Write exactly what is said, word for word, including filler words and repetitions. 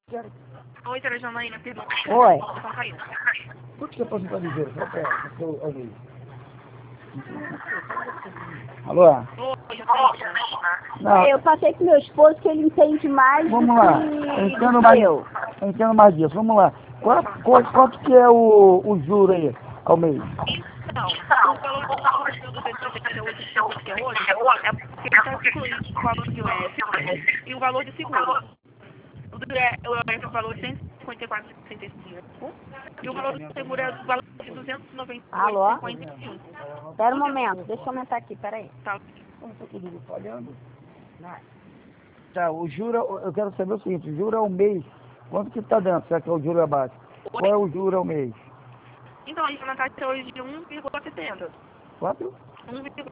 Oi, Tereza Janaína, perdão. Oi. Tá caindo. Quanto você pode estar dizendo? Só para o ao mês. Alô? Oi, Janaína. Não, Eu passei pro meu esposo que ele entende mais vamos do lá. que, Entendo do mais, que eu. entendo mais disso. Vamos lá. Quanto, quanto, quanto que é o, o juro aí ao mês? Então, o valor do valor do duzentos e setenta e oito que hoje é porque está excluído o valor de U F e o valor de seguro. O do U F é o valor de cento e cinquenta e quatro vírgula sessenta e cinco e o valor do seguro é o valor de duzentos e noventa e oito Alô? vírgula cinquenta e cinco. Espera um momento, deixa eu aumentar aqui, peraí. Tá. Como está tudo falhando? Tá, o juro, eu quero saber o seguinte, o juro é o mês. Quanto que está dando? Será que é o juro abaixo? Qual é o juro ao mês? Então, a gente vai na taxa hoje de um vírgula setenta. Quatro? um vírgula